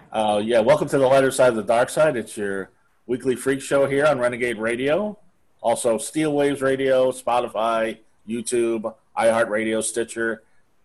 Yeah, welcome to the lighter side of the dark side. It's your weekly freak show here on Renegade Radio. Also, Steel Waves Radio, Spotify, YouTube, iHeartRadio, Stitcher.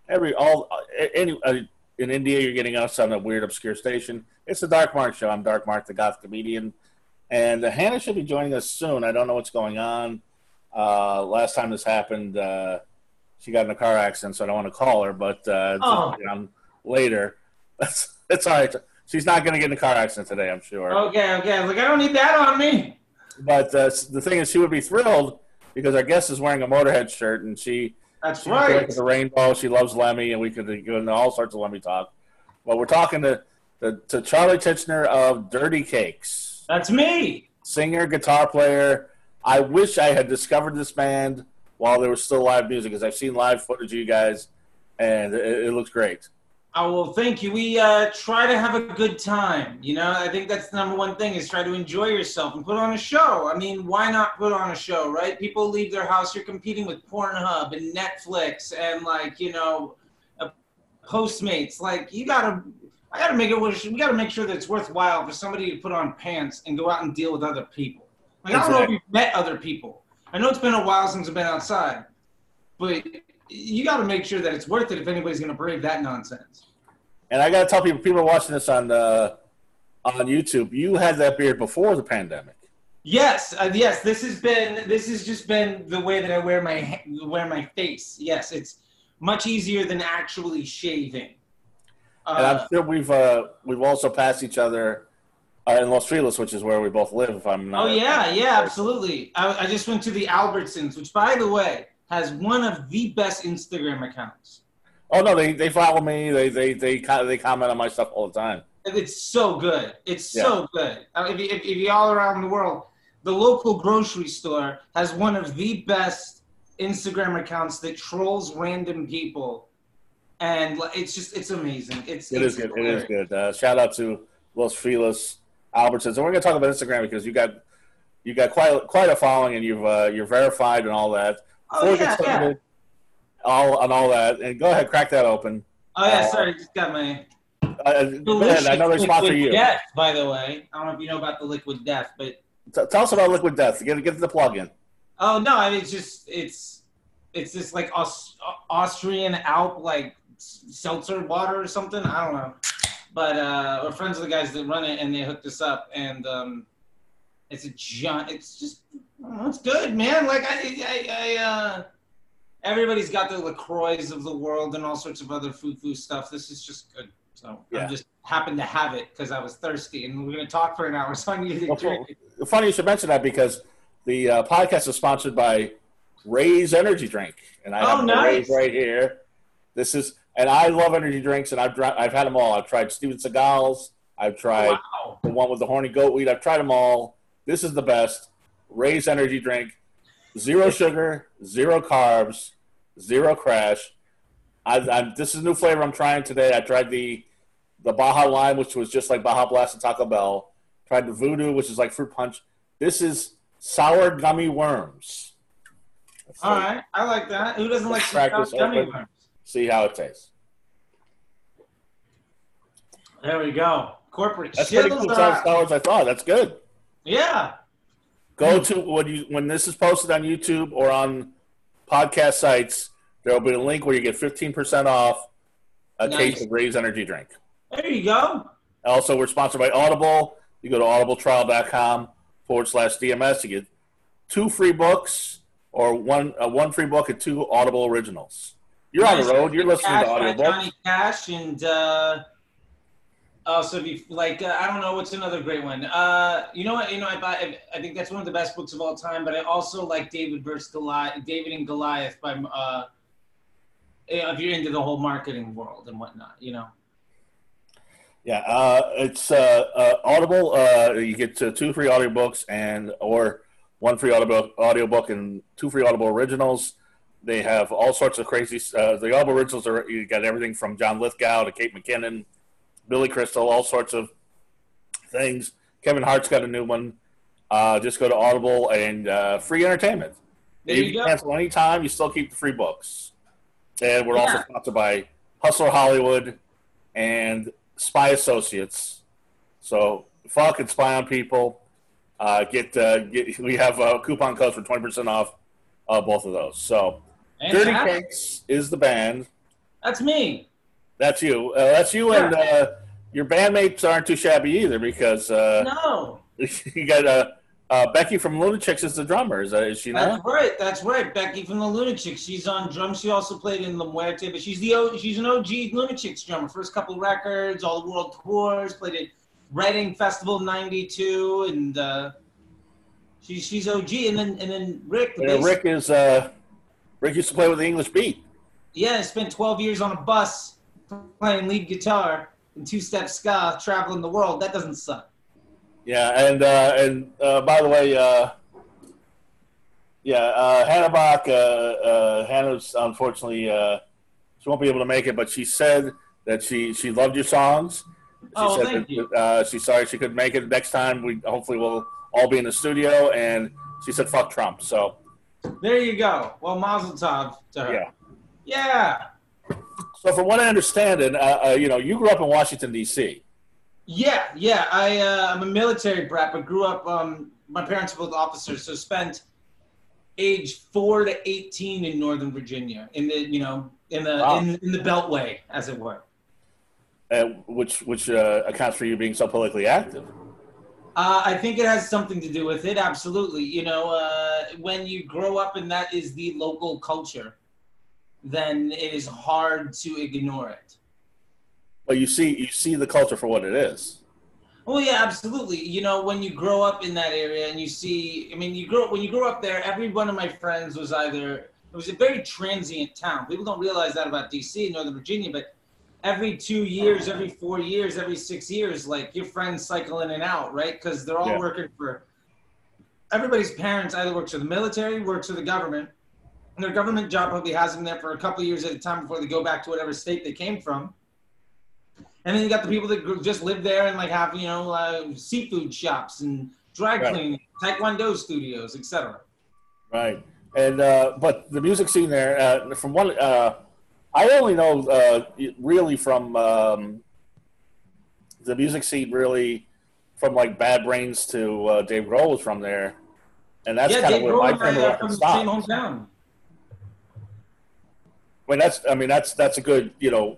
In India, you're getting us on a weird, obscure station. It's the Dark Mark Show. I'm Dark Mark, the goth comedian. And Hannah should be joining us soon. I don't know what's going on. Last time this happened, she got in a car accident, so I don't want to call her, but later. It's all right. She's not going to get in a car accident today, I'm sure. Okay. Like, I don't need that on me. But the thing is, she would be thrilled because our guest is wearing a Motorhead shirt, and That's right. The rainbow. She loves Lemmy, and we could go into all sorts of Lemmy talk. But we're talking to Charlie Titchener of Dirty Cakes. That's me. Singer, guitar player. I wish I had discovered this band while there was still live music, because I've seen live footage of you guys, and it looks great. Oh, well, thank you. We try to have a good time. You know, I think that's the number one thing is try to enjoy yourself and put on a show. I mean, why not put on a show, right? People leave their house. You're competing with Pornhub and Netflix and, Postmates. Like, we got to make sure that it's worthwhile for somebody to put on pants and go out and deal with other people. Like, I don't know if you've met other people. I know it's been a while since I've been outside, but you got to make sure that it's worth it if anybody's going to brave that nonsense. And I got to tell people are watching this on YouTube. You had that beard before the pandemic. Yes. This has just been the way that I wear my face. Yes, it's much easier than actually shaving. And I'm sure we've also passed each other in Los Feliz, which is where we both live. If I'm not. Oh yeah, absolutely. I just went to the Albertsons, which, by the way, has one of the best Instagram accounts. Oh no, they follow me. They comment on my stuff all the time. It's so good. It's so good. If you all around the world, the local grocery store has one of the best Instagram accounts that trolls random people, and it's amazing. It is good. It is good. Shout out to Los Feliz Albertsons, and we're gonna talk about Instagram because you got quite a following, and you're verified and all that. All that, and go ahead, crack that open. Oh yeah, sorry, just got my. Go ahead. I know they sponsor you. Death, by the way, I don't know if you know about the Liquid Death, but tell us about Liquid Death. Get the plug in. Oh no, I mean it's this like Austrian Alp like seltzer water or something. I don't know, but we're friends with the guys that run it, and they hooked us up, and it's good, man. Like I everybody's got the LaCroix of the world and all sorts of other foo-foo stuff. This is just good. So I just happened to have it because I was thirsty, and we're going to talk for an hour, so I needed to drink it. Funny you should mention that because the podcast is sponsored by Ray's Energy Drink, and I have Ray's right here. And I love energy drinks, and I've had them all. I've tried Steven Seagal's. I've tried the one with the horny goat weed. I've tried them all. This is the best. Ray's Energy Drink. 0 sugar, 0 carbs, 0 crash. This is a new flavor I'm trying today. I tried the Baja Lime, which was just like Baja Blast and Taco Bell. Tried the Voodoo, which is like fruit punch. This is sour gummy worms. All right, I like that. Who doesn't like sour gummy worms? See how it tastes. There we go. Corporate. That's pretty cool. Sour as I thought. That's good. Yeah. Go to when this is posted on YouTube or on podcast sites, there will be a link where you get 15% off a case of Ray's Energy Drink. There you go. Also, we're sponsored by Audible. You go to audibletrial.com/DMS. You get 2 free books or one free book and 2 Audible originals. You're on the road. You're listening to audiobooks. Johnny Cash and so if you like, I don't know what's another great one. You know what? I think that's one of the best books of all time. But I also like David and Goliath by if you're into the whole marketing world and whatnot, you know. Yeah, it's Audible. You get 2 free audiobooks or 1 free audiobook and 2 free Audible originals. They have all sorts of crazy. The Audible originals you got everything from John Lithgow to Kate McKinnon, Billy Crystal, all sorts of things. Kevin Hart's got a new one. Just go to Audible and free entertainment. There you can cancel anytime. You still keep the free books. And we're also sponsored by Hustler Hollywood and Spy Associates. So fuck and spy on people. We have coupon codes for 20% off both of those. So Dirty Cakes is the band. That's me. That's you. And your bandmates aren't too shabby either because no, you got Becky from Lunatics is the drummer. Is she not? That's right. Becky from the Lunatics. She's on drums. She also played in La Muerte, but she's an OG Lunatics drummer. First couple records, all the world tours. Played at Reading Festival '92, and she's OG. And then Rick. Rick used to play with the English Beat. Yeah, I spent 12 years on a bus playing lead guitar and two-step ska, traveling the world. That doesn't suck. Yeah, and by the way, Hannah Bach, Hannah's unfortunately she won't be able to make it, but she said that she loved your songs. Thank you. She's sorry she couldn't make it. Next time we hopefully will all be in the studio, and she said fuck Trump. So there you go. Well, Mazel Tov to her. Yeah. So from what I understand, and you grew up in Washington D.C. Yeah. I'm a military brat, but grew up. My parents were both officers, so spent age 4 to 18 in Northern Virginia, in the Beltway, as it were. Which accounts for you being so politically active. I think it has something to do with it. Absolutely. When you grow up and that is the local culture, then it is hard to ignore it. But you see the culture for what it is. Oh yeah, absolutely. When you grow up in that area and when you grow up there, every one of my friends was it was a very transient town. People don't realize that about DC, Northern Virginia, but every 2 years, every 4 years, every 6 years, like your friends cycle in and out, right? Because they're all working for, everybody's parents either works for the military, works for the government, and their government job probably has them there for a couple of years at a time before they go back to whatever state they came from. And then you got the people that just live there and like have, seafood shops and dry cleaning, Taekwondo studios, etc. Right. And, but the music scene there, from what, I only know really from the music scene really from like Bad Brains to Dave Grohl was from there. And that's kind of where my friend from the same hometown. That's a good,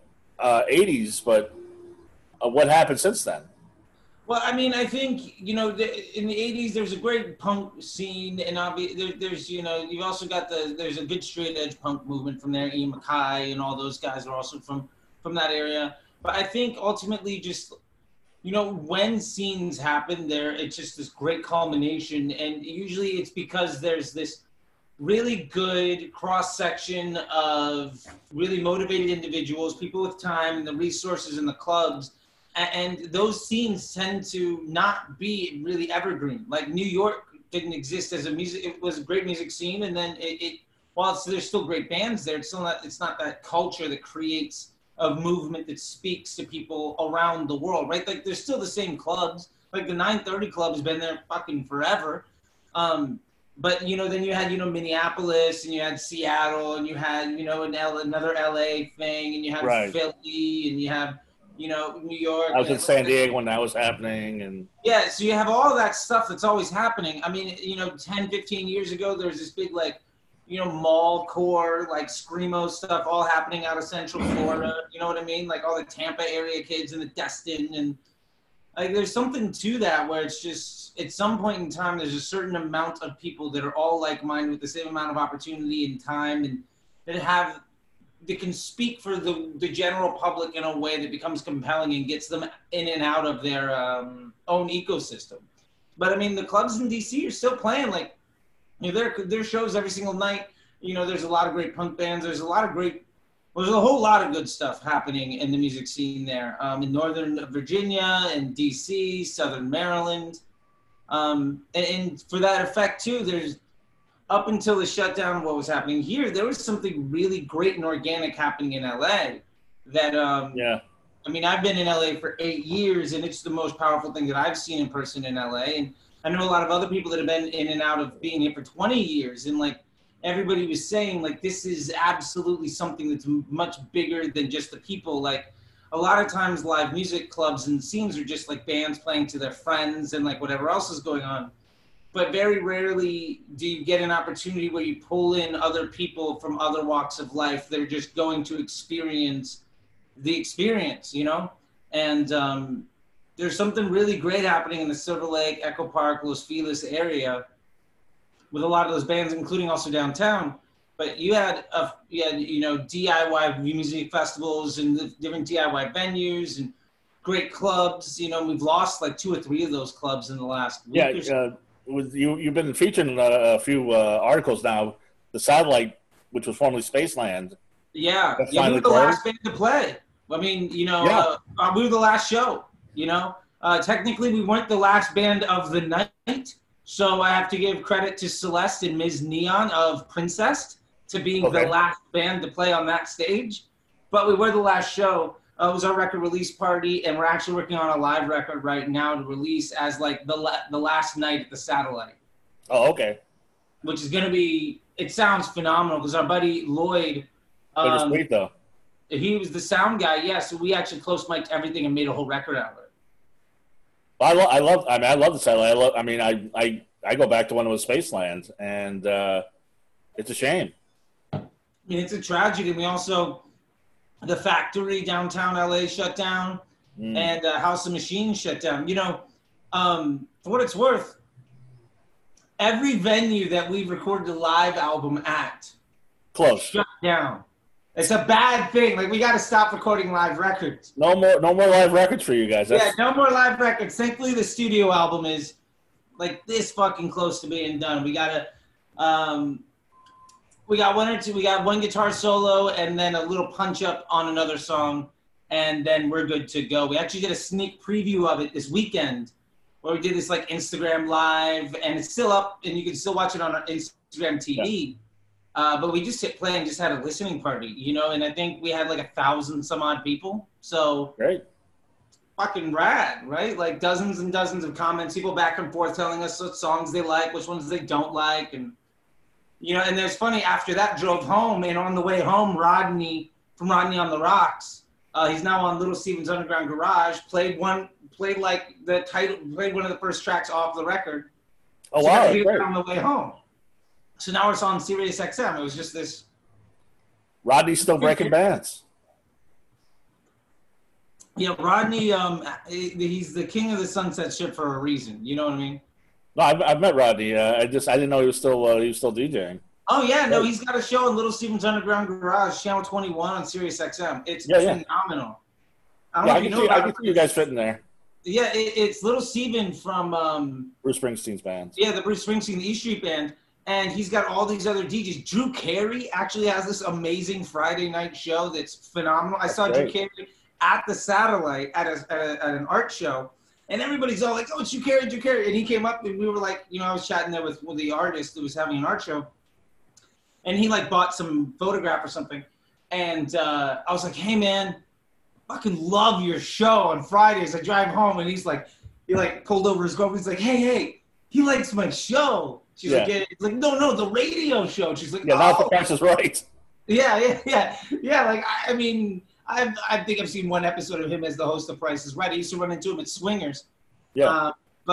80s, but what happened since then? Well, I think, in the 80s, there's a great punk scene, and there's, you've also got there's a good straight edge punk movement from there. Ian MacKaye and all those guys are also from that area. But I think ultimately just, when scenes happen there, it's just this great culmination. And usually it's because there's this really good cross-section of really motivated individuals, people with time and the resources and the clubs. And those scenes tend to not be really evergreen. Like New York didn't exist as it was a great music scene. And then while there's still great bands there, it's not that culture that creates a movement that speaks to people around the world, right? Like there's still the same clubs. Like the 930 Club has been there fucking forever. But, then you had, Minneapolis and you had Seattle and you had, another LA thing and you had Philly and you have, New York. I was in San Diego when that was happening. And yeah, so you have all that stuff that's always happening. 10, 15 years ago, there was this big, mall core, screamo stuff all happening out of Central Florida. You know what I mean? Like all the Tampa area kids and the Destin. And there's something to that where it's just, at some point in time, there's a certain amount of people that are all like-minded with the same amount of opportunity and time and that can speak for the general public in a way that becomes compelling and gets them in and out of their own ecosystem. But the clubs in DC are still playing their shows every single night. There's a lot of great punk bands. There's a whole lot of good stuff happening in the music scene there in Northern Virginia and DC, Southern Maryland. And for that effect too, there's up until the shutdown of what was happening here, there was something really great and organic happening in LA that, I've been in LA for 8 years and it's the most powerful thing that I've seen in person in LA. And I know a lot of other people that have been in and out of being here for 20 years. And everybody was saying this is absolutely something that's much bigger than just the people. a lot of times live music clubs and scenes are just like bands playing to their friends and like whatever else is going on. But very rarely do you get an opportunity where you pull in other people from other walks of life. They're just going to experience the experience, you know? And there's something really great happening in the Silver Lake, Echo Park, Los Feliz area with a lot of those bands, including also downtown. But you had you know, DIY music festivals and different DIY venues and great clubs. You know, we've lost like 2 or 3 of those clubs in the last week or so. You've been featured in a few articles now. The Satellite, which was formerly Spaceland. Yeah, we were the last band to play. I mean, you know, we were the last show. You know, technically we weren't the last band of the night, so I have to give credit to Celeste and Ms. Neon of Princess to being the last band to play on that stage. But we were the last show. It was our record release party, and we're actually working on a live record right now to release as like the last night at the Satellite. Oh, okay. Which is going to be, it sounds phenomenal because our buddy Lloyd. It was sweet though. He was the sound guy, yeah. So we actually close mic'd everything and made a whole record out of it. Well, I love the Satellite. I go back to when it was Spaceland, and it's a shame. I mean, it's a tragedy. We also, the Factory downtown LA shut down, and House of Machines shut down. You know, for what it's worth, every venue that we've recorded a live album at shut down. It's a bad thing. Like, we got to stop recording live records. No more live records for you guys. No more live records. Thankfully, the studio album is like this fucking close to being done. We got to, we got 1 or 2. We got 1 guitar solo and then a little punch up on another song, and then we're good to go. We actually did a sneak preview of it this weekend, where we did this like Instagram live, and it's still up, and you can still watch it on our Instagram TV. Yeah. But we just hit play and just had a listening party, you know, and I think we had like 1,000 some odd people. So great, fucking rad, right? Like dozens and dozens of comments, people back and forth telling us what songs they like, which ones they don't like, and you know. And there's funny, after that, drove home, and on the way home, Rodney from Rodney on the Rocks, he's now on Little Steven's Underground Garage, played one of the first tracks off the record. Oh wow! Great. On the way home. So now it's on Sirius XM. It was just this. Rodney's still breaking bands. Yeah, Rodney, he's the king of the Sunset Strip for a reason. You know what I mean? No, I've met Rodney. I didn't know he was still DJing. Oh yeah, no, he's got a show on Little Steven's Underground Garage, Channel 21 on Sirius XM. It's phenomenal. I can see you guys fitting there. Yeah, it's Little Steven from Bruce Springsteen's band. Yeah, the Bruce Springsteen, the E Street Band. And he's got all these other DJs. Drew Carey actually has this amazing Friday night show that's phenomenal. I saw Drew Carey at the Satellite at an art show, and everybody's all like, "Oh, it's Drew Carey!" And he came up, and we were like, you know, I was chatting there with the artist that was having an art show, and he like bought some photograph or something, and I was like, "Hey man, fucking love your show on Fridays." I drive home, and he pulled over his girlfriend. He's like, "Hey, he likes my show." She's like, it's like, no, the radio show. She's like, now the Price is Right. Yeah. Like, I mean, I think I've seen one episode of him as the host of Price is Right. I used to run into him at Swingers. Yeah.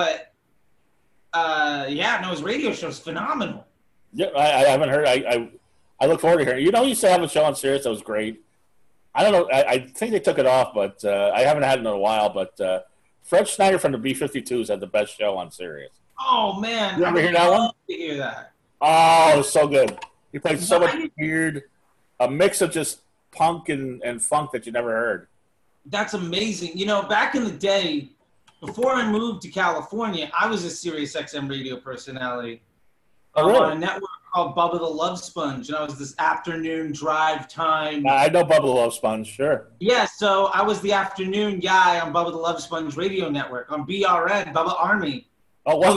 His radio show is phenomenal. Yeah, I haven't heard. I look forward to hearing. You know, he used to have a show on Sirius that was great. I don't know. I think they took it off, but I haven't had it in a while. But Fred Schneider from the B-52s had the best show on Sirius. Oh man! You ever hear that one? To hear that. Oh, it was so good. He played so much weird, a mix of just punk and funk that you never heard. That's amazing. You know, back in the day, before I moved to California, I was a Sirius XM radio personality. Oh, really? On a network called Bubba the Love Sponge, and I was this afternoon drive time. I know Bubba the Love Sponge, sure. Yeah, so I was the afternoon guy on Bubba the Love Sponge radio network on BRN, Bubba Army. Oh, wow.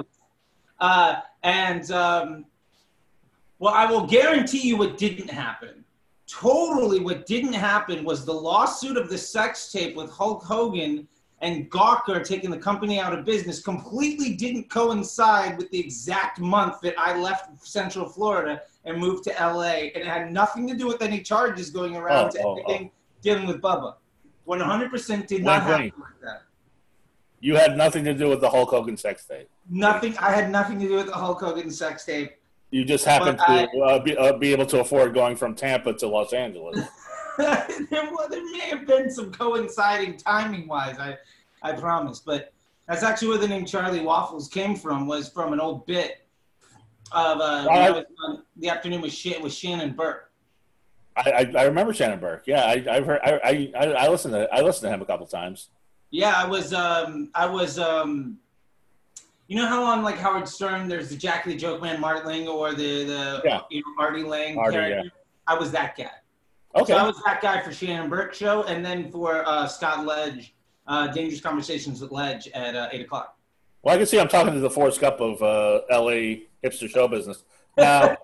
Well, I will guarantee you what didn't happen. Totally what didn't happen was the lawsuit of the sex tape with Hulk Hogan and Gawker taking the company out of business completely didn't coincide with the exact month that I left Central Florida and moved to LA. And it had nothing to do with any charges going around to anything dealing with Bubba. 100% did not happen like that. You had nothing to do with the Hulk Hogan sex tape. Nothing. I had nothing to do with the Hulk Hogan sex tape. You just happened to be able to afford going from Tampa to Los Angeles. there may have been some coinciding timing-wise, I promise. But that's actually where the name Charlie Waffles came from, was from an old bit of when I was on The Afternoon with Shannon Burke. I remember Shannon Burke. Yeah, I've heard. I listened to him a couple times. Yeah, I was. You know how on like Howard Stern, there's the Jackie the Joke Man Martling or the Artie Lang character. Yeah. I was that guy. Okay. So I was that guy for Shannon Burke show, and then for Scott Ledge, Dangerous Conversations with Ledge at 8:00. Well, I can see I'm talking to the Forrest Gump of L.A. hipster show business. Now,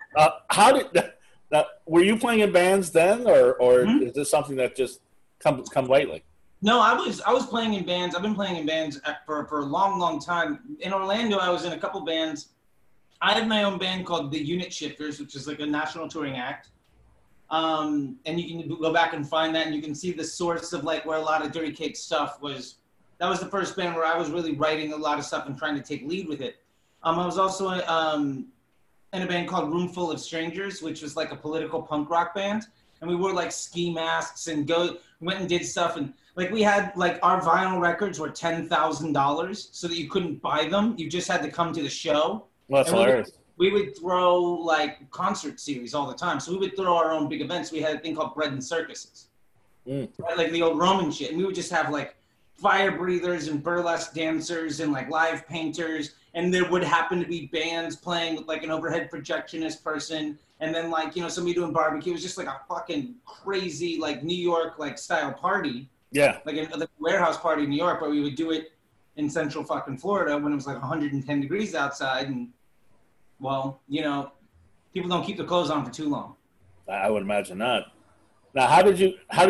were you playing in bands then, or is this something that just come lately? No, I was playing in bands. I've been playing in bands for a long, long time. In Orlando, I was in a couple bands. I had my own band called the Unit Shifters, which is like a national touring act. And you can go back and find that, and you can see the source of like where a lot of Dirty Cake stuff was. That was the first band where I was really writing a lot of stuff and trying to take lead with it. I was also in a band called Room Full of Strangers, which was like a political punk rock band. And we wore like ski masks and went and did stuff. And like we had like our vinyl records were $10,000 so that you couldn't buy them. You just had to come to the show. Well, that's hilarious. We would throw like concert series all the time. So we would throw our own big events. We had a thing called Bread and Circuses, right? Like the old Roman shit. And we would just have like fire breathers and burlesque dancers and like live painters. And there would happen to be bands playing with like an overhead projectionist person. And then like, somebody doing barbecue. It was just like a fucking crazy like New York like style party. Yeah. Like a warehouse party in New York, but we would do it in central fucking Florida when it was like 110 degrees outside. And well, people don't keep their clothes on for too long. I would imagine not. Now, how did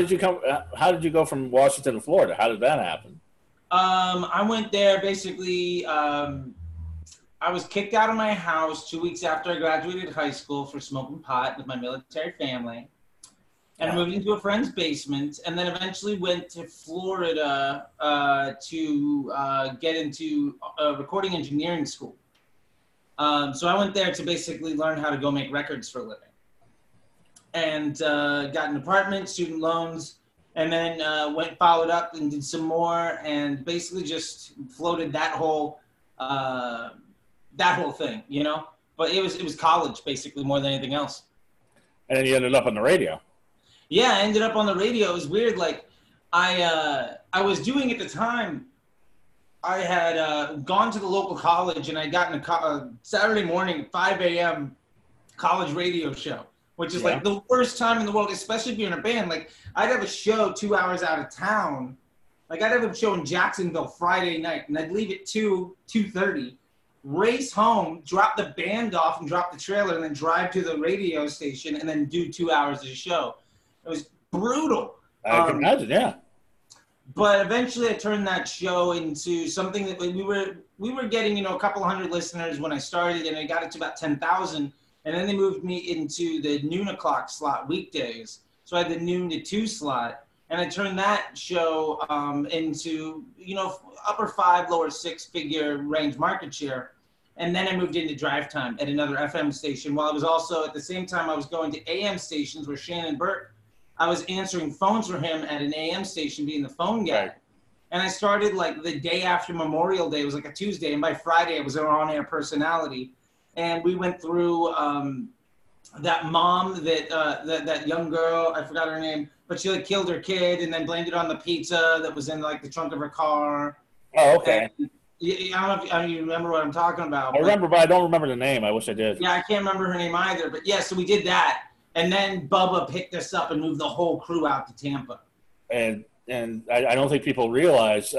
you go from Washington to Florida? How did that happen? I went there basically. I was kicked out of my house 2 weeks after I graduated high school for smoking pot with my military family, and I moved into a friend's basement, and then eventually went to Florida to get into recording engineering school. So I went there to basically learn how to go make records for a living, and got an apartment, student loans, and then followed up and did some more, and basically just floated that whole thing, But it was college basically more than anything else. And then you ended up on the radio. Yeah, I ended up on the radio. It was weird. Like I was doing at the time. I had gone to the local college, and I got in a Saturday morning, 5 a.m. college radio show, which is like the worst time in the world, especially if you're in a band. Like I'd have a show 2 hours out of town. Like I'd have a show in Jacksonville Friday night, and I'd leave at 2:30, race home, drop the band off and drop the trailer, and then drive to the radio station and then do 2 hours of the show. It was brutal. I can imagine, yeah. But eventually I turned that show into something that we were getting, a couple hundred listeners when I started, and I got it to about 10,000. And then they moved me into the noon o'clock slot weekdays. So I had the noon to 2 slot. And I turned that show into, upper 5, lower 6-figure range market share. And then I moved into drive time at another FM station, while I was also, at the same time, I was going to AM stations where Shannon Burke, I was answering phones for him at an AM station, being the phone guy. Right. And I started like the day after Memorial Day. It was like a Tuesday. And by Friday, I was an on-air personality. And we went through that mom, that young girl, I forgot her name, but she like killed her kid and then blamed it on the pizza that was in like the trunk of her car. Oh, okay. And I don't know if you remember what I'm talking about. I remember, but I don't remember the name. I wish I did. Yeah, I can't remember her name either. But yeah, so we did that. And then Bubba picked us up and moved the whole crew out to Tampa. And I don't think people realize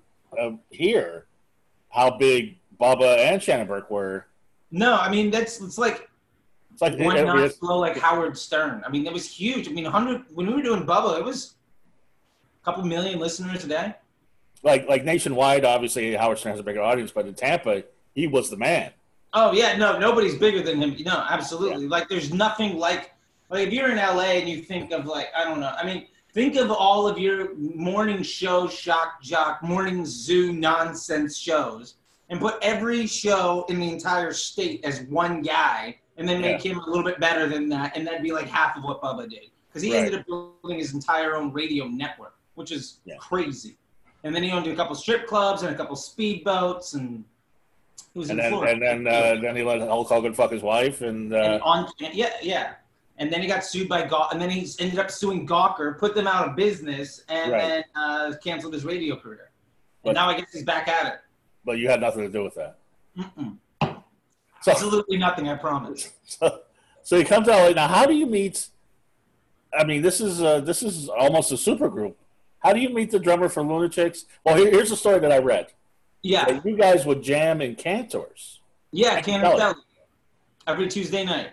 here how big Bubba and Shannon Burke were. No, I mean, it's like one notch below like Howard Stern. I mean, it was huge. I mean, when we were doing Bubba, it was a couple million listeners a day. Like nationwide, obviously, Howard Stern has a bigger audience, but in Tampa, he was the man. Oh, yeah. No, nobody's bigger than him. No, absolutely. Yeah. Like, there's nothing like if you're in LA and you think of like, I don't know. I mean, think of all of your morning show, shock jock, morning zoo nonsense shows, and put every show in the entire state as one guy, and then make him a little bit better than that, and that'd be like half of what Bubba did. Because he ended up building his entire own radio network, which is crazy. And then he owned a couple strip clubs and a couple speedboats, and he was in Florida. And then he let Hulk Hogan fuck his wife, and And then he got sued by Gawker, and then he ended up suing Gawker, put them out of business, and then canceled his radio career. And now I guess he's back at it. But you had nothing to do with that. So, absolutely nothing, I promise. So you come to LA. Now, how do you meet? I mean, this is almost a super group. How do you meet the drummer for Lunatics? Well, here's the story that I read. Yeah. That you guys would jam in Cantor's. Yeah, Cantor's Deli. Every Tuesday night.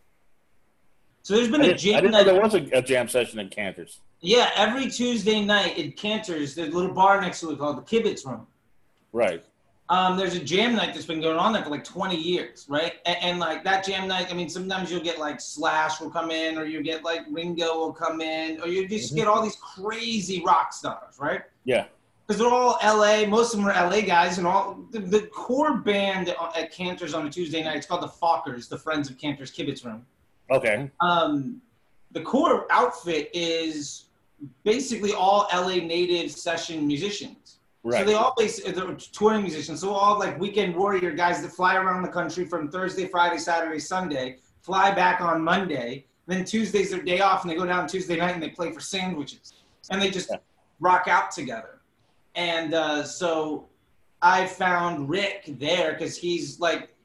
So there's been a jam. I didn't know there was a jam session in Cantor's. Yeah, every Tuesday night in Cantor's, there's a little bar next to it called the Kibitz Room. Right. There's a jam night that's been going on there for like 20 years, right? And like that jam night, I mean, sometimes you'll get like Slash will come in, or you get like Ringo will come in, or you just get all these crazy rock stars, right? Yeah. Because they're all LA, most of them are LA guys, and all the core band at Cantor's on a Tuesday night, it's called the Fockers, the Friends of Cantor's Kibitz Room. Okay. The core outfit is basically all LA native session musicians. Right. So they all they're touring musicians. So all like weekend warrior guys that fly around the country from Thursday, Friday, Saturday, Sunday, fly back on Monday. Then Tuesday's their day off, and they go down Tuesday night and they play for sandwiches, and they just rock out together. And so I found Rick there because he is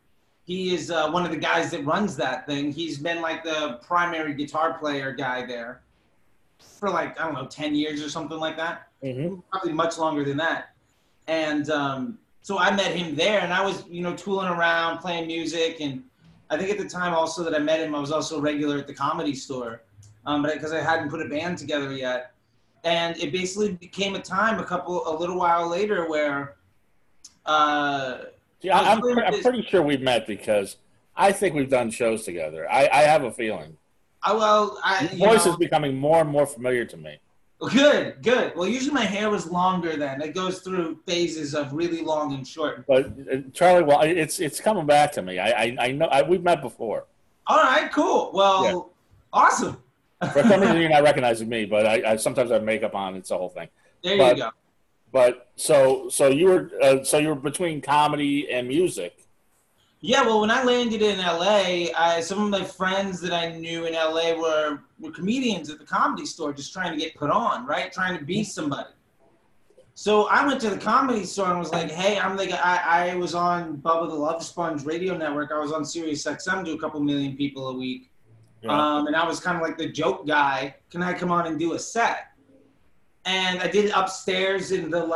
one of the guys that runs that thing. He's been like the primary guitar player guy there for like, I don't know, 10 years or something like that. Mm-hmm. Probably much longer than that. And so I met him there, and I was, tooling around, playing music. And I think at the time also that I met him, I was also a regular at the Comedy Store, but because I hadn't put a band together yet. And it basically became a time a little while later where I'm pretty sure we've met because I think we've done shows together. I have a feeling. Your voice is becoming more and more familiar to me. Good. Well, usually my hair was longer then. It goes through phases of really long and short. But Charlie, well, it's coming back to me. I know we've met before. All right, cool. Well, awesome. For some reason, you're not recognizing me, but I sometimes have makeup on. It's the whole thing. There you go. But so you were between comedy and music. Yeah, well, when I landed in LA, some of my friends that I knew in LA were comedians at the Comedy Store, just trying to get put on, right? Trying to be somebody. So I went to the Comedy Store and was like, "Hey, I was on Bubba the Love Sponge radio network. I was on Sirius XM to a couple million people a week, and I was kind of like the joke guy. Can I come on and do a set?" And I did it upstairs in the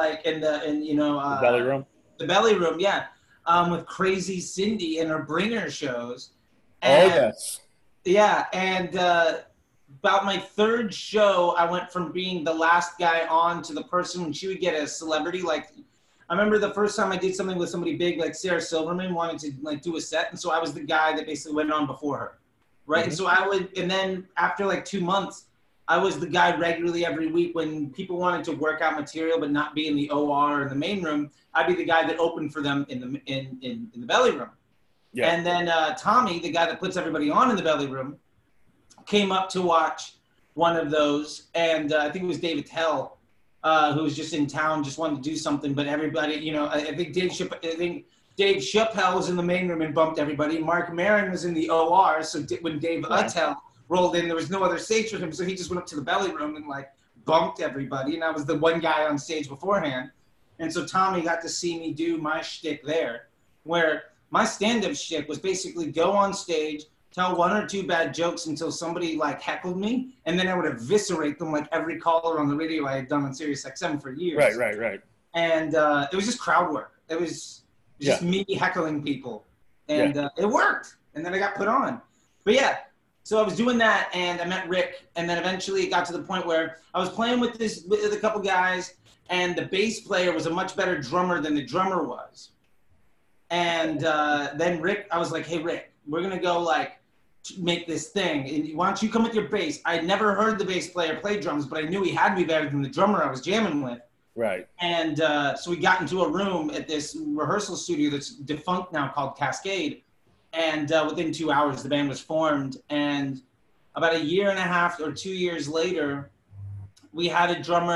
belly room. The belly room, yeah. With Crazy Cindy and her Bringer shows. And, yes. Yeah, and about my third show, I went from being the last guy on to the person when she would get a celebrity. Like, I remember the first time I did something with somebody big, like Sarah Silverman wanted to do a set, and so I was the guy that basically went on before her, right? Mm-hmm. And then after 2 months, I was the guy regularly every week when people wanted to work out material but not be in the OR or in the main room. I'd be the guy that opened for them in the belly room. Yeah. And then Tommy, the guy that puts everybody on in the belly room, came up to watch one of those, and I think it was David Tell, who was just in town, just wanted to do something. But everybody, I think Dave Chappelle was in the main room and bumped everybody. Mark Maron was in the OR, so when Dave Attell rolled in, there was no other stage for him, so he just went up to the belly room and bumped everybody, and I was the one guy on stage beforehand. And so Tommy got to see me do my shtick there, where my stand-up shtick was basically go on stage, tell one or two bad jokes until somebody heckled me, and then I would eviscerate them like every caller on the radio I had done on Sirius XM for years. Right. And it was just crowd work. It was just me heckling people, and it worked. And then I got put on. But yeah. So I was doing that, and I met Rick, and then eventually it got to the point where I was playing with a couple guys, and the bass player was a much better drummer than the drummer was. And then Rick, I was like, "Hey, Rick, we're going to go make this thing. And why don't you come with your bass? I'd never heard the bass player play drums, but I knew he had to be better than the drummer I was jamming with. Right. And so we got into a room at this rehearsal studio that's defunct now called Cascade. And within 2 hours, the band was formed. And about 1.5 years or 2 years later, we had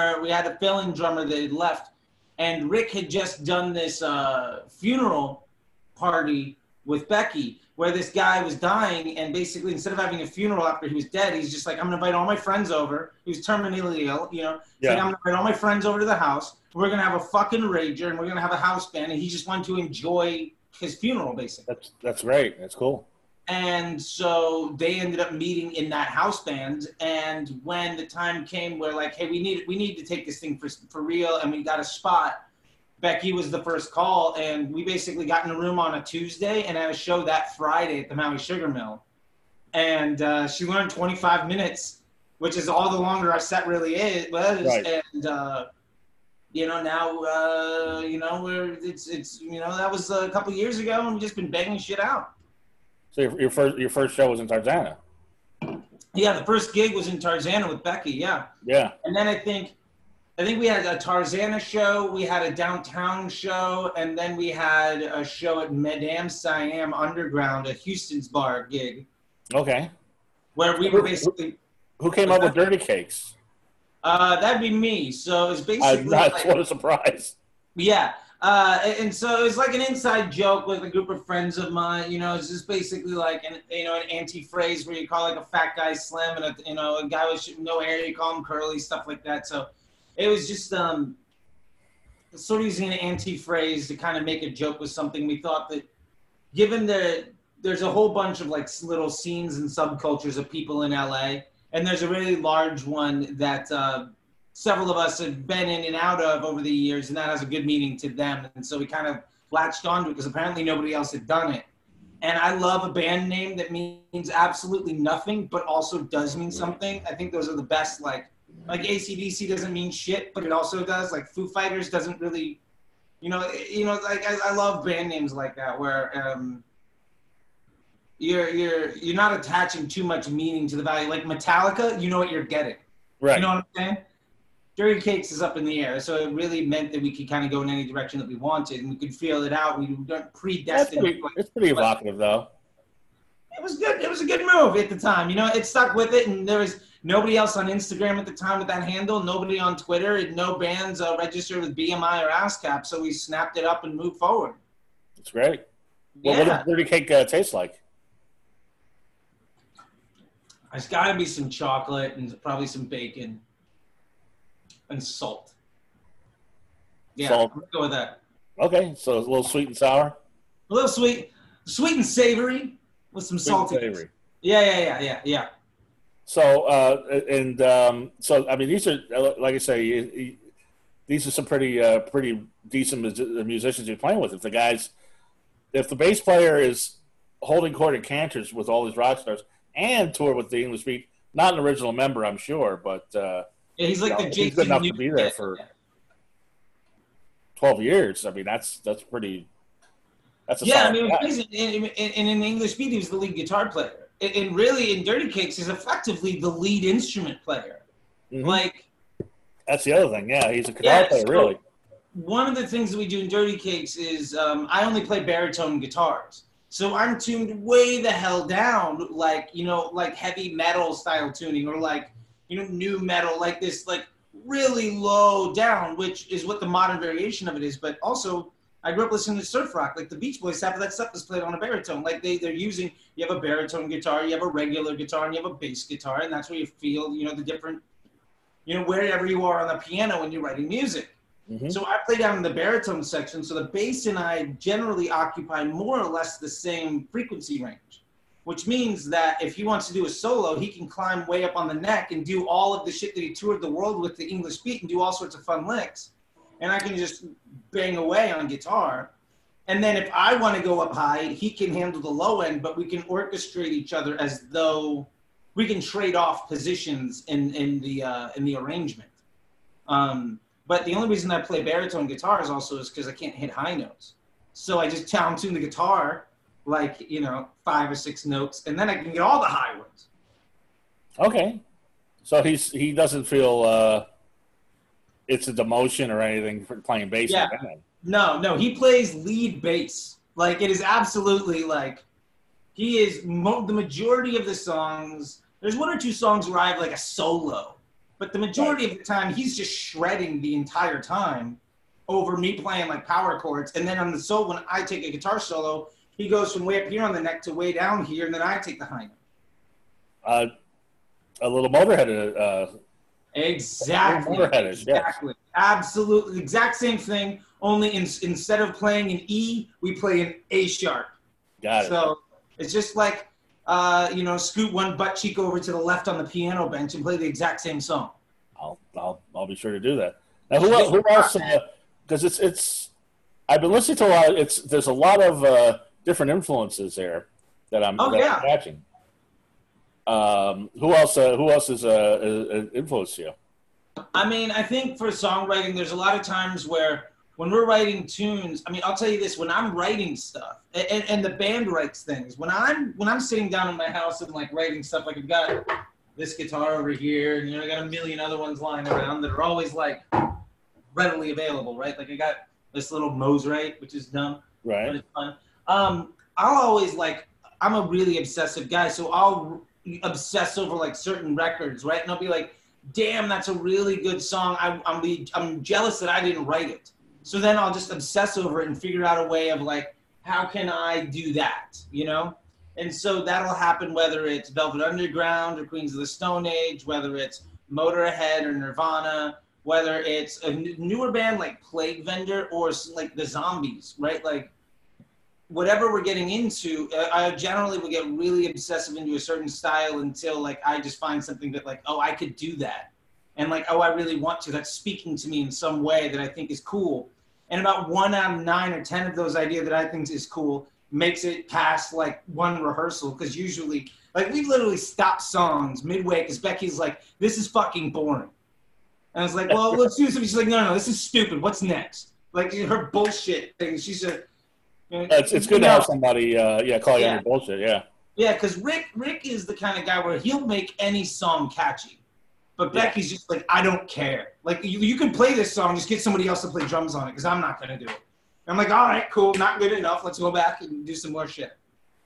a filling drummer that had left. And Rick had just done this funeral party with Becky, where this guy was dying, and basically instead of having a funeral after he was dead, he's just like, I'm gonna invite all my friends over. He was terminally ill, you know. Yeah. Like, I'm gonna invite all my friends over to the house. We're gonna have a fucking rager, and we're gonna have a house band, and he just wanted to enjoy his funeral, basically. That's great. That's cool. And so they ended up meeting in that house band, and when the time came where like, hey, we need to take this thing for real, and we got a spot. Becky was the first call, and we basically got in a room on a Tuesday and had a show that Friday at the Maui Sugar Mill. And she learned 25 minutes, which is all the longer our set really was. Right. And, you know, now, you know, it's you know, that was a couple years ago, and we've just been banging shit out. So your first show was in Tarzana? Yeah, the first gig was in Tarzana with Becky, yeah. Yeah. And then I think we had a Tarzana show, we had a downtown show, and then we had a show at Madame Siam Underground, a Houston's Bar gig. Okay. Where we were basically... Who came up with Dirty Cakes? That'd be me. So it's basically... What a surprise. Yeah. And so it was like an inside joke with a group of friends of mine. You know, it's just basically like an anti-phrase where you call like a fat guy Slim, and a guy with no hair, you call him Curly, stuff like that. So it was just sort of using an anti-phrase to kind of make a joke with something. We thought that given there's a whole bunch of like little scenes and subcultures of people in LA, and there's a really large one that several of us have been in and out of over the years, and that has a good meaning to them. And so we kind of latched onto it because apparently nobody else had done it. And I love a band name that means absolutely nothing, but also does mean something. I think those are the best, like AC/DC doesn't mean shit, but it also does. Like Foo Fighters doesn't really, you know, like I love band names like that where you're not attaching too much meaning to the value. Like Metallica, you know what you're getting. Right. You know what I'm saying? Dirty Cakes is up in the air, so it really meant that we could kind of go in any direction that we wanted, and we could feel it out. We weren't predestined. It's pretty evocative, though. It was good. It was a good move at the time. You know, it stuck with it, and there was nobody else on Instagram at the time with that handle, nobody on Twitter, and no bands registered with BMI or ASCAP, so we snapped it up and moved forward. That's great. Well, yeah. What does Dirty Cake taste like? There's got to be some chocolate and probably some bacon. And salt. Yeah, salt. Let's go with that. Okay, so a little sweet and sour. A little sweet and savory with some salty. Savory. Yeah. So so I mean, these are like I say, these are some pretty decent musicians you're playing with. If the bass player is holding court at Cantor's with all these rock stars and tour with the English Beat, not an original member, I'm sure, but. Yeah, he's like the Jason. He's good enough to be there for 12 years. I mean, that's pretty. That's a I mean, in the English Beat, he was the lead guitar player, and really in Dirty Cakes, he's effectively the lead instrument player. Mm-hmm. Like, that's the other thing. Yeah, he's a guitar player, really. One of the things that we do in Dirty Cakes is I only play baritone guitars, so I'm tuned way the hell down, like heavy metal style tuning, or like. New metal, like this, like really low down, which is what the modern variation of it is. But also, I grew up listening to surf rock, like the Beach Boys. Half of that stuff was played on a baritone. Like they're using, you have a baritone guitar, you have a regular guitar, and you have a bass guitar, and that's where you feel, the different, wherever you are on the piano when you're writing music. Mm-hmm. So I play down in the baritone section. So the bass and I generally occupy more or less the same frequency range. Which means that if he wants to do a solo, he can climb way up on the neck and do all of the shit that he toured the world with the English Beat and do all sorts of fun licks. And I can just bang away on guitar. And then if I want to go up high, he can handle the low end, but we can orchestrate each other as though we can trade off positions in the arrangement. But the only reason I play baritone guitar is because I can't hit high notes. So I just tune the guitar like, 5 or 6 notes, and then I can get all the high ones. Okay. So he doesn't feel it's a demotion or anything for playing bass. Yeah. No, he plays lead bass. Like, it is absolutely like, he is the majority of the songs. There's 1 or 2 songs where I have like a solo, but the majority of the time he's just shredding the entire time over me playing like power chords. And then on the solo, when I take a guitar solo, he goes from way up here on the neck to way down here, and then I take the high note. A little Motorhead. Exactly. Motorhead-ish, exactly. Yes. Absolutely. Exact same thing. Only instead of playing an E, we play an A sharp. Got it. So it's just like, scoot one butt cheek over to the left on the piano bench and play the exact same song. I'll be sure to do that. Now, who else? Because it's I've been listening to a lot. There's a lot of different influences there that I'm catching. Who else has influenced you? I mean, I think for songwriting, there's a lot of times where when we're writing tunes, I mean, I'll tell you this: when I'm writing stuff, and the band writes things, when I'm sitting down in my house and like writing stuff, like I've got this guitar over here, and I got a million other ones lying around that are always like readily available, right? Like I got this little Mosrite, which is dumb, right? But it's fun. I'll always I'm a really obsessive guy, so I'll obsess over like certain records, right? And I'll be like, damn, that's a really good song. I'm jealous that I didn't write it. So then I'll just obsess over it and figure out a way of like, how can I do that, And so that'll happen whether it's Velvet Underground or Queens of the Stone Age, whether it's Motorhead or Nirvana, whether it's a newer band like Plague Vendor or like the Zombies, right? Like whatever we're getting into, I generally will get really obsessive into a certain style until like I just find something that like, oh, I could do that. And like, oh, I really want to. That's speaking to me in some way that I think is cool. And about 1 out of 9 or 10 of those ideas that I think is cool makes it past like one rehearsal. Because usually, like we literally stop songs midway because Becky's like, this is fucking boring. And I was like, well, let's do something. She's like, no, this is stupid. What's next? Like her bullshit thing. She said, it's good to have somebody, call you on your bullshit, yeah. Yeah, because Rick is the kind of guy where he'll make any song catchy. But Becky's just like, I don't care. Like, you can play this song, just get somebody else to play drums on it, because I'm not going to do it. And I'm like, all right, cool, not good enough. Let's go back and do some more shit.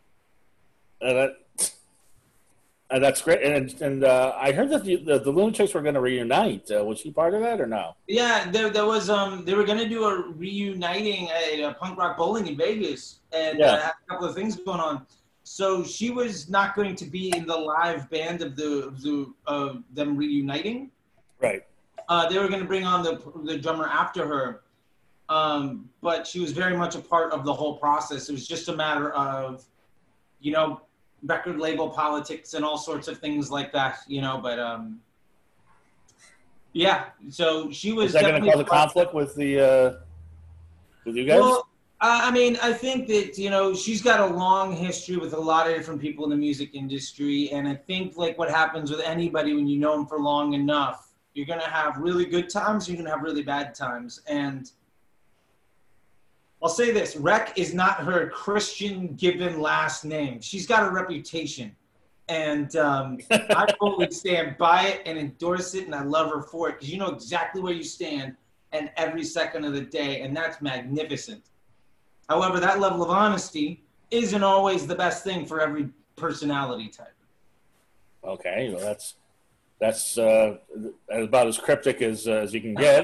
That's great. And I heard that the Lunatics were going to reunite. Was she part of that or no? Yeah, there was they were going to do a reuniting at a punk rock bowling in Vegas, and had a couple of things going on. So she was not going to be in the live band of them reuniting. Right. They were going to bring on the drummer after her, but she was very much a part of the whole process. It was just a matter of, record label politics and all sorts of things like that, but so she was. Is that going to cause a conflict with you guys? Well, I mean, I think that, she's got a long history with a lot of different people in the music industry, and I think like what happens with anybody when you know them for long enough, you're going to have really good times, you're going to have really bad times, and I'll say this, Rec is not her Christian given last name. She's got a reputation. And I totally stand by it and endorse it, and I love her for it because you know exactly where you stand and every second of the day, and that's magnificent. However, that level of honesty isn't always the best thing for every personality type. Okay, well, that's about as cryptic as you can get.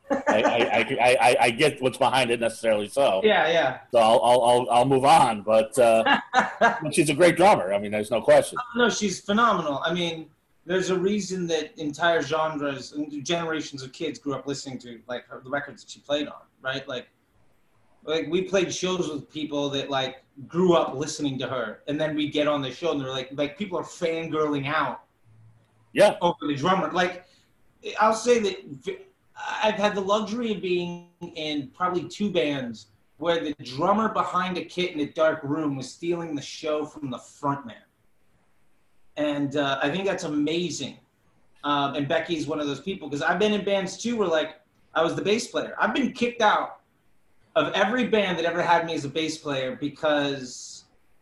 I get what's behind it necessarily. So yeah. So I'll move on. But she's a great drummer. I mean, there's no question. No, she's phenomenal. I mean, there's a reason that entire genres and generations of kids grew up listening to like the records that she played on, right? Like we played shows with people that like grew up listening to her, and then we get on the show and they're like people are fangirling out. Yeah. Over the drummer. Like, I'll say that I've had the luxury of being in probably 2 bands where the drummer behind a kit in a dark room was stealing the show from the front man. And I think that's amazing. And Becky's one of those people, because I've been in bands too where like I was the bass player. I've been kicked out of every band that ever had me as a bass player because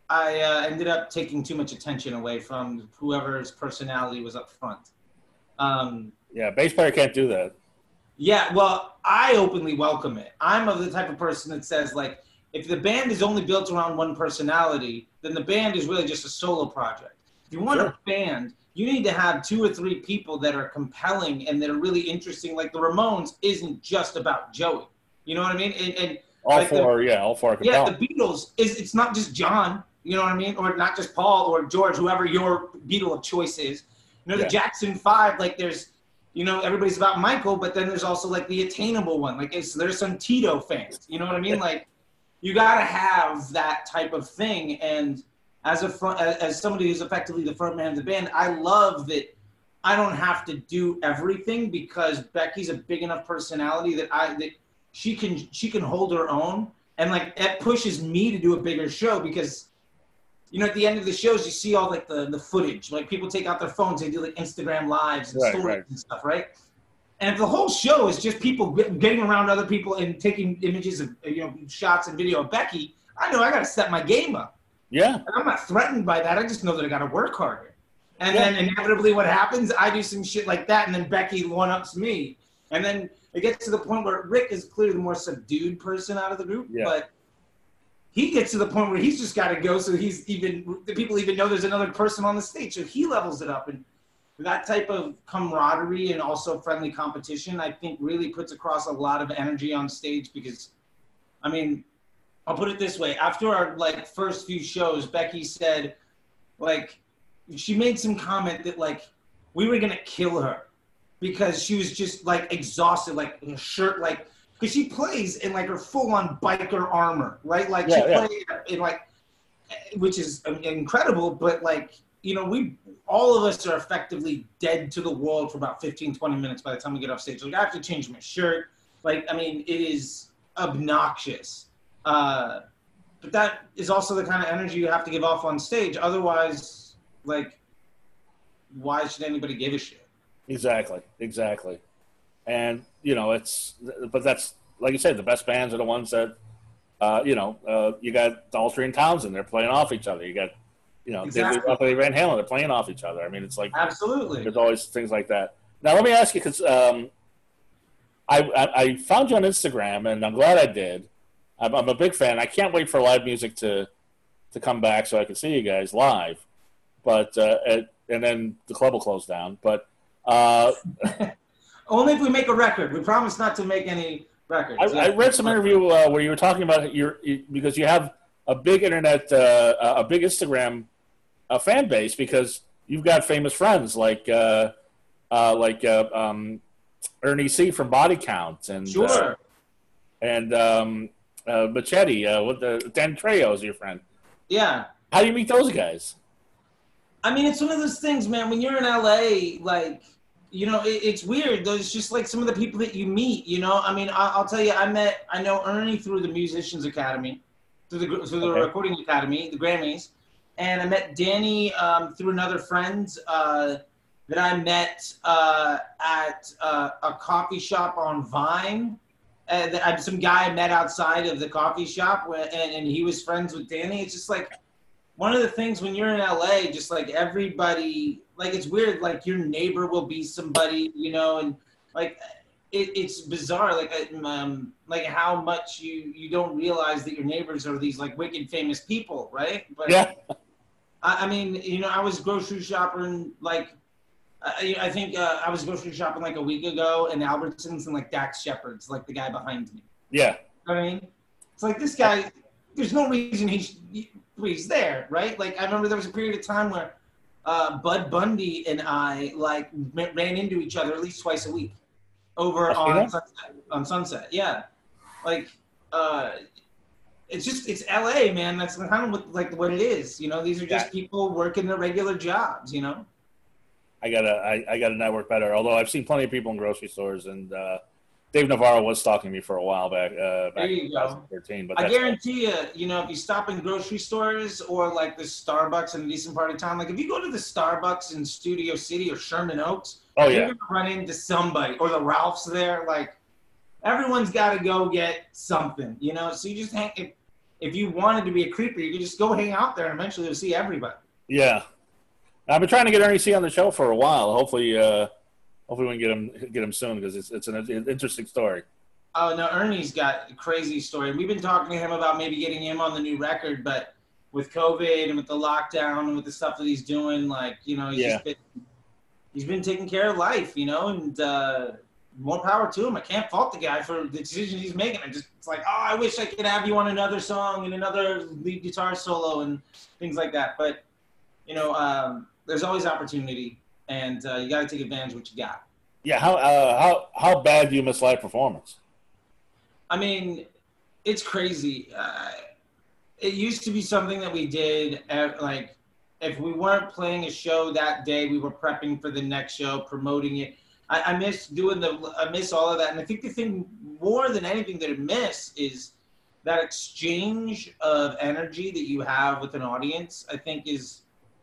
ended up taking too much attention away from whoever's personality was up front. Bass player can't do that. Yeah, well, I openly welcome it. I'm of the type of person that says, like, if the band is only built around one personality, then the band is really just a solo project. If you want a band, you need to have 2 or 3 people that are compelling and that are really interesting. Like the Ramones isn't just about Joey. You know what I mean? And all like four are compelling. Yeah, the Beatles, it's not just John, you know what I mean? Or not just Paul or George, whoever your Beatle of choice is. You know, the Jackson 5, like there's, you know, everybody's about Michael, but then there's also like the attainable one. Like there's some Tito fans, you know what I mean? Like you got to have that type of thing. And as somebody who's effectively the front man of the band, I love that I don't have to do everything because Becky's a big enough personality that she can hold her own. And like that pushes me to do a bigger show because, you know, at the end of the shows, you see all like the footage. Like people take out their phones, they do like Instagram lives and stories and stuff, right? And if the whole show is just people getting around other people and taking images of, you know, shots and video of Becky, I know I got to step my game up. Yeah. And I'm not threatened by that. I just know that I got to work harder. And then inevitably what happens, I do some shit like that, and then Becky one-ups me. And then it gets to the point where Rick is clearly the more subdued person out of the group, but he gets to the point where he's just got to go, so the people even know there's another person on the stage, so he levels it up. And that type of camaraderie and also friendly competition, I think, really puts across a lot of energy on stage because, I mean, I'll put it this way. After our, like, first few shows, Becky said, like, she made some comment that, like, we were going to kill her because she was just, like, exhausted, like, in a shirt, like, because she plays in, like, her full-on biker armor, right? Like, she plays in, like, which is incredible, but, like, you know, all of us are effectively dead to the world for about 15, 20 minutes by the time we get off stage. Like, I have to change my shirt. Like, I mean, it is obnoxious. But that is also the kind of energy you have to give off on stage. Otherwise, like, why should anybody give a shit? Exactly. And, you know, but that's, like you said, the best bands are the ones that, you got Daltrey and Townsend, they're playing off each other. You got, you know, David Van Halen, they're playing off each other. I mean, it's like, absolutely. There's always things like that. Now, let me ask you, because I found you on Instagram, and I'm glad I did. I'm a big fan. I can't wait for live music to come back so I can see you guys live. But and then the club will close down. But only if we make a record. We promise not to make any records. I read some interview where you were talking about because you have a big internet, a big Instagram fan base because you've got famous friends like Ernie C from Body Count and Machete, Dan Trejo is your friend. Yeah. How do you meet those guys? I mean, it's one of those things, man. When you're in LA, like, you know, it's weird. There's just like some of the people that you meet, you know. I mean, I'll tell you, I know Ernie through the Musicians Academy, through the Recording Academy, the Grammys, and I met Danny through another friend that I met at a coffee shop on Vine. Some guy I met outside of the coffee shop, and he was friends with Danny. It's just like one of the things when you're in LA, just like everybody, like it's weird, like your neighbor will be somebody, you know, and like it's bizarre, like how much you don't realize that your neighbors are these like wicked famous people, right? But yeah. I mean, you know, I was grocery shopping like. I think I was grocery shopping like a week ago in Albertsons and like Dax Shepard's, like the guy behind me. Yeah. You know what I mean? It's like this guy, there's no reason he's there, right? Like I remember there was a period of time where Bud Bundy and I like ran into each other at least twice a week over on Sunset. Yeah. Like it's LA, man. That's kind of what it is. You know, these are just people working their regular jobs, you know? I gotta network better. Although I've seen plenty of people in grocery stores, and Dave Navarro was stalking me for a while back. Back in 2013. But I guarantee you, you know, if you stop in grocery stores or like the Starbucks in a decent part of town, like if you go to the Starbucks in Studio City or Sherman Oaks, you're gonna run into somebody, or the Ralphs there. Like everyone's got to go get something, you know. So you just if you wanted to be a creeper, you could just go hang out there and eventually you'll see everybody. Yeah. I've been trying to get Ernie C on the show for a while. Hopefully we can get him soon because it's an interesting story. Oh, no, Ernie's got a crazy story. We've been talking to him about maybe getting him on the new record, but with COVID and with the lockdown and with the stuff that he's doing, like, you know, he's been taking care of life, you know, and more power to him. I can't fault the guy for the decisions he's making. It's like, oh, I wish I could have you on another song and another lead guitar solo and things like that. But, you know, there's always opportunity, and you got to take advantage of what you got. Yeah, how bad do you miss live performance? I mean, it's crazy. It used to be something that we did like, if we weren't playing a show that day, we were prepping for the next show, promoting it. I miss all of that. And I think the thing more than anything that I miss is that exchange of energy that you have with an audience. I think is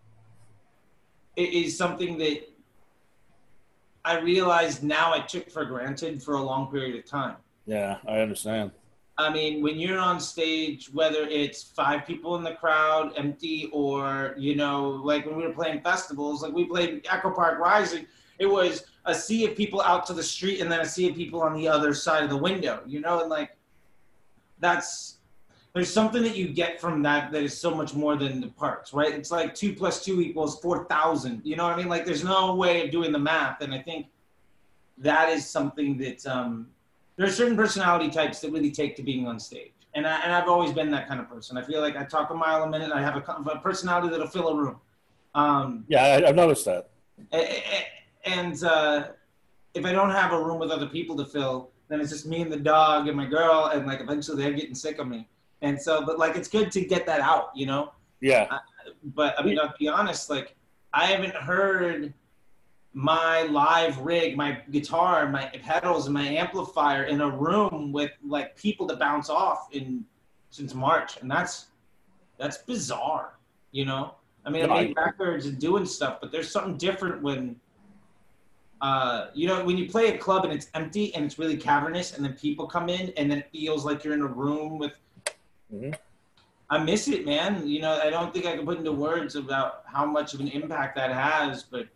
something that I realize now I took for granted for a long period of time. Yeah, I understand. I mean, when you're on stage, whether it's 5 people in the crowd, empty, or, you know, like when we were playing festivals, like we played Echo Park Rising, it was a sea of people out to the street and then a sea of people on the other side of the window, you know, and like there's something that you get from that is so much more than the parts, right? It's like 2 + 2 = 4,000, you know what I mean? Like there's no way of doing the math, and I think that is something that there are certain personality types that really take to being on stage. And I've always been that kind of person. I feel like I talk a mile a minute. I have a personality that'll fill a room. Yeah, I've noticed that. And if I don't have a room with other people to fill, then it's just me and the dog and my girl. And like eventually they're getting sick of me. And so, but like it's good to get that out, you know? Yeah. But I mean, I'll be honest, like I haven't heard my live rig, my guitar, my pedals, and my amplifier in a room with like people to bounce off since March, and that's bizarre, you know. I mean, I made records and doing stuff, but there's something different when, you know, when you play a club and it's empty and it's really cavernous, and then people come in, and then it feels like you're in a room with. Mm-hmm. I miss it, man. You know, I don't think I can put into words about how much of an impact that has, but.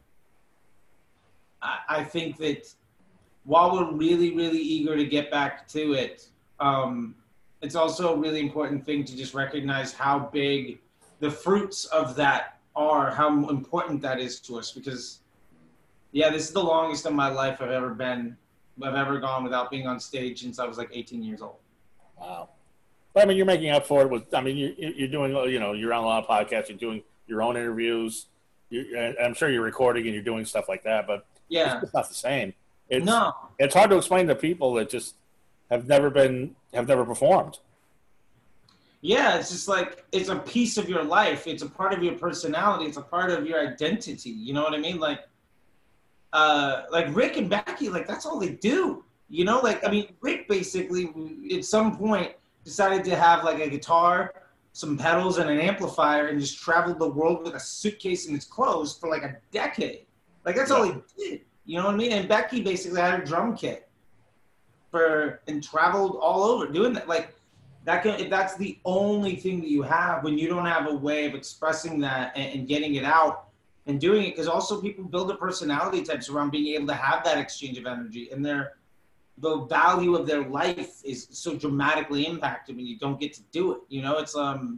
I think that while we're really, really eager to get back to it, it's also a really important thing to just recognize how big the fruits of that are, how important that is to us. Because, yeah, this is the longest of my life I've ever gone without being on stage since I was like 18 years old. Wow. But I mean, you're making up for it with, I mean, you're doing, you know, you're on a lot of podcasts, you're doing your own interviews. I'm sure you're recording and you're doing stuff like that, but yeah, it's not the same. No, it's hard to explain to people that just have never performed. Yeah, it's just like it's a piece of your life. It's a part of your personality. It's a part of your identity. You know what I mean? Like Rick and Becky, like that's all they do. You know, like I mean, Rick basically at some point decided to have like a guitar, some pedals, and an amplifier, and just traveled the world with a suitcase and his clothes for like a decade. Like that's all he did, you know what I mean? And Becky basically had a drum kit and traveled all over doing that. Like if that's the only thing that you have when you don't have a way of expressing that and getting it out and doing it, because also people build their personality types around being able to have that exchange of energy, and the value of their life is so dramatically impacted when you don't get to do it. You know, it's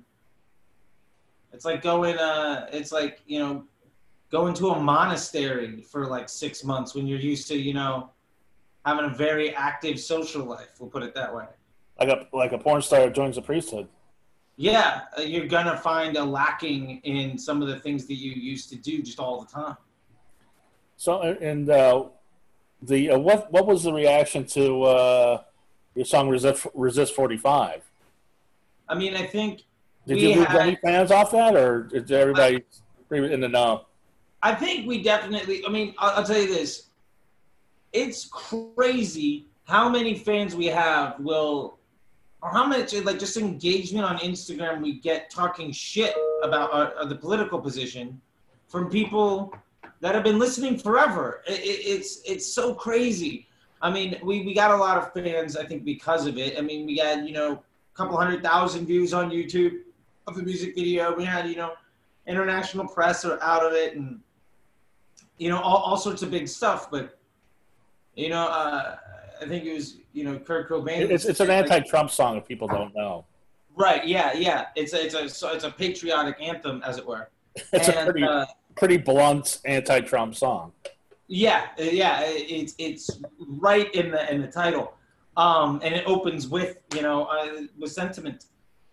like going you know, going to a monastery for like 6 months when you're used to, you know, having a very active social life. We'll put it that way. Like a porn star joins the priesthood. Yeah, you're gonna find a lacking in some of the things that you used to do just all the time. So, and what was the reaction to your song Resist 45? I mean, I think did you lose any fans off that, or is everybody in the know? I think we definitely. I mean, I'll tell you this: it's crazy how many fans we have or how much like just engagement on Instagram we get talking shit about the political position from people that have been listening forever. It's so crazy. I mean, we got a lot of fans, I think, because of it. I mean, we got, you know, couple 100,000 views on YouTube of the music video. We had, international press are out of it, and all sorts of big stuff. But I think it was Kurt Cobain. It's an anti-Trump song if people don't know. Right. Yeah. It's a patriotic anthem, as it were. It's a pretty blunt anti-Trump song. Yeah. It's right in the title, and it opens with with sentiment.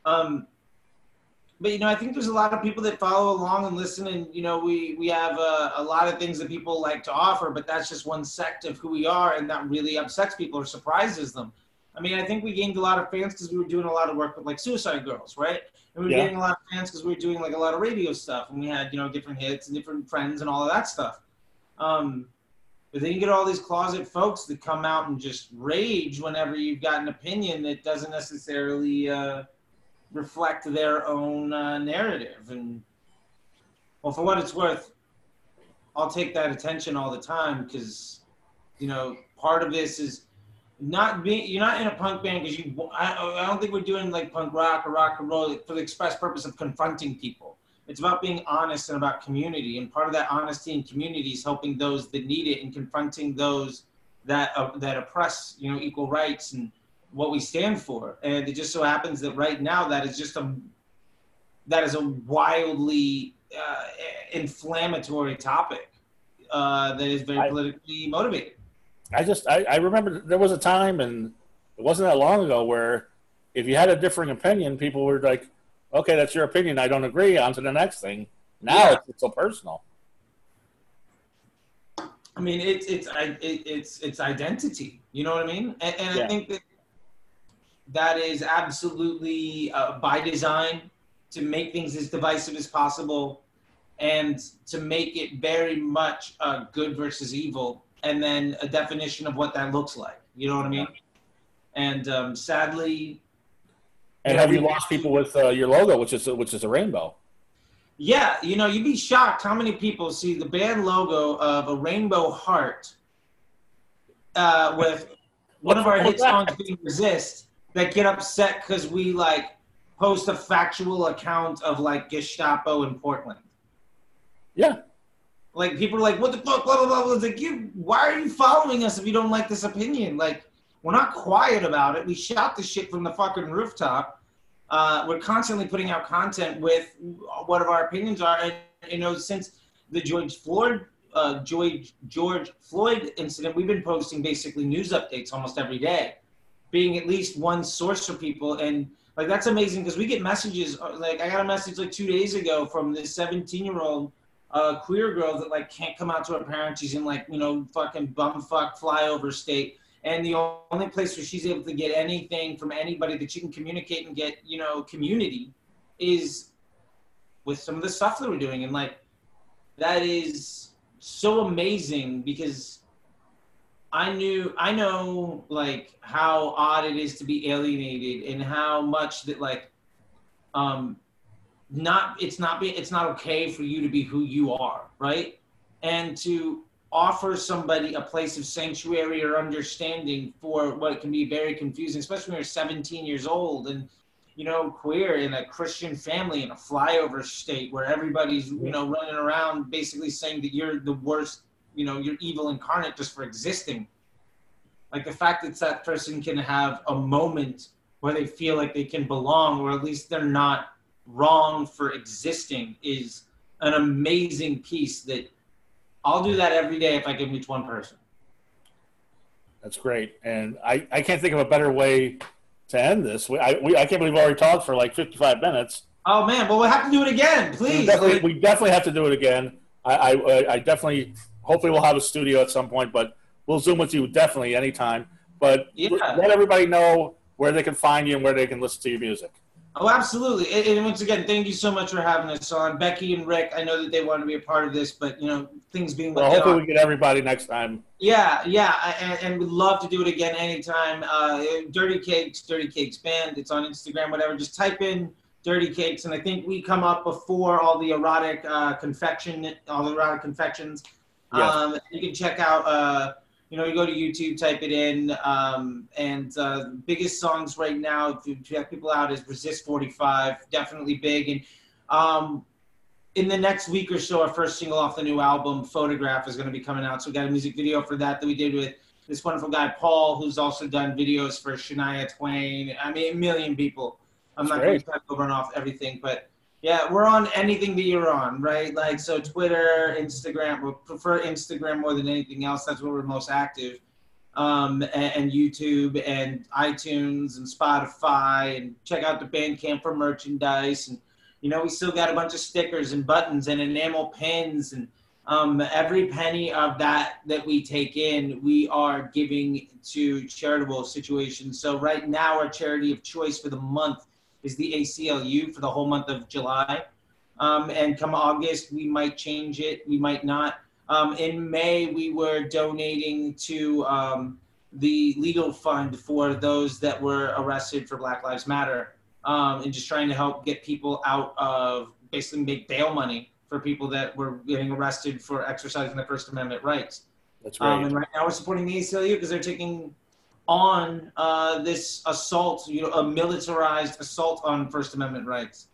But I think there's a lot of people that follow along and listen, and we have a lot of things that people like to offer, but that's just one sect of who we are, and that really upsets people or surprises them. I mean, I think we gained a lot of fans because we were doing a lot of work with like Suicide Girls, right? And we were getting a lot of fans because we were doing like a lot of radio stuff, and we had different hits and different friends and all of that stuff. But then you get all these closet folks that come out and just rage whenever you've got an opinion that doesn't necessarily reflect their own narrative. And well, for what it's worth, I'll take that attention all the time, because part of this is you're not in a punk band because I don't think we're doing like punk rock or rock and roll for the express purpose of confronting people. It's about being honest and about community, and part of that honesty and community is helping those that need it and confronting those that oppress equal rights and what we stand for. And it just so happens that right now that is a wildly inflammatory topic that is very politically motivated. I remember there was a time, and it wasn't that long ago, where if you had a differing opinion, people were like, okay, that's your opinion, I don't agree, on to the next thing. Now it's so personal. I mean, it's identity. You know what I mean? And I think that is absolutely by design, to make things as divisive as possible and to make it very much good versus evil, and then a definition of what that looks like. You know what I mean? And sadly... And have you lost people with your logo, which is a rainbow? Yeah, you'd be shocked how many people see the band logo of a rainbow heart with one of our hit songs being Resist, that get upset because we post a factual account of Gestapo in Portland. Yeah. People are like, what the fuck, blah, blah, blah. It's like, why are you following us if you don't like this opinion? We're not quiet about it. We shout the shit from the fucking rooftop. We're constantly putting out content with what our opinions are. And, since the George Floyd incident, we've been posting basically news updates almost every day, being at least one source for people. And that's amazing, because we get messages. I got a message 2 days ago from this 17-year-old queer girl that can't come out to her parents. She's in fucking bumfuck flyover state. And the only place where she's able to get anything from anybody that she can communicate and get, community is with some of the stuff that we're doing. And that is so amazing, because I know how odd it is to be alienated, and how much that it's not okay for you to be who you are, right? And to offer somebody a place of sanctuary or understanding for what can be very confusing, especially when you're 17 years old and, queer in a Christian family in a flyover state where everybody's, running around basically saying that you're the worst, you're evil incarnate just for existing. The fact that person can have a moment where they feel like they can belong, or at least they're not wrong for existing, is an amazing piece that I'll do that every day if I can reach one person. That's great. And I can't think of a better way to end this. I can't believe we already talked for 55 minutes. Oh, man. Well, we'll have to do it again, please. We definitely have to do it again. I definitely, hopefully we'll have a studio at some point, but we'll Zoom with you definitely anytime. But let everybody know where they can find you and where they can listen to your music. Oh, absolutely. And once again, thank you so much for having us on. Becky and Rick, I know that they want to be a part of this, but, things being... Well, hopefully we get everybody next time. Yeah. And we'd love to do it again anytime. Dirty Cakes Band. It's on Instagram, whatever. Just type in Dirty Cakes, and I think we come up before all the erotic confections. Yes. You can check out You know, you go to YouTube, type it in, and biggest songs right now to check people out is Resist 45, definitely big. And in the next week or so, our first single off the new album, Photograph, is going to be coming out. So we got a music video for that we did with this wonderful guy, Paul, who's also done videos for Shania Twain. I mean, a million people. I'm not going to try to run off everything, but yeah, we're on anything that you're on, right? Like, so Twitter, Instagram, we prefer Instagram more than anything else. That's where we're most active. And YouTube and iTunes and Spotify, and check out the Bandcamp for merchandise. And, you know, we still got a bunch of stickers and buttons and enamel pins, and every penny of that we take in, we are giving to charitable situations. So right now, our charity of choice for the month is the ACLU for the whole month of July. And come August, we might change it, we might not. In May, we were donating to the legal fund for those that were arrested for Black Lives Matter, and just trying to help get people out of, basically make bail money for people that were getting arrested for exercising their First Amendment rights. That's right. And right now we're supporting the ACLU because they're taking on this assault, you know, a militarized assault on First Amendment rights.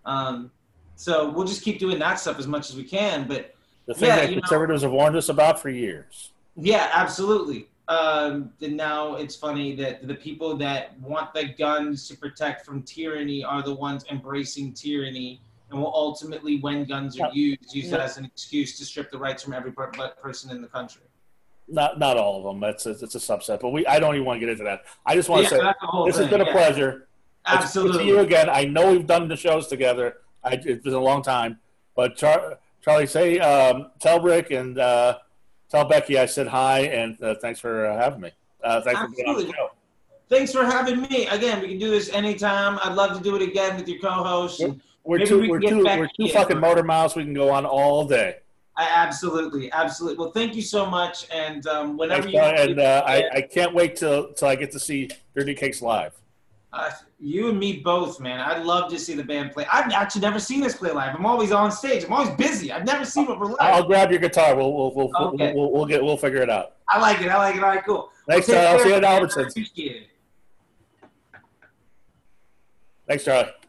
So we'll just keep doing that stuff as much as we can. But the thing that conservatives have warned us about for years. Yeah, absolutely. And now it's funny that the people that want the guns to protect from tyranny are the ones embracing tyranny, and will ultimately, when guns are used that as an excuse to strip the rights from every person in the country. Not all of them. It's a subset, but I don't even want to get into that. I just want to say this has been a pleasure. Absolutely. To see you again. I know we've done the shows together. It's been a long time, but Charlie, say tell Rick and tell Becky I said hi, and thanks for having me. Thanks for being on the show. Thanks for having me. Again, we can do this anytime. I'd love to do it again with your co-host. We're two fucking motor mouths. We can go on all day. Absolutely. Well, thank you so much, and whenever I can't wait till I get to see Dirty Cakes live. You and me both, man. I'd love to see the band play. I've actually never seen this play live. I'm always on stage. I'm always busy. I've never seen what we're live. I'll grab your guitar. We'll figure it out. I like it. All right, cool. Thanks, Charlie. I'll see you at Albertsons. Appreciate it. Thanks, Charlie.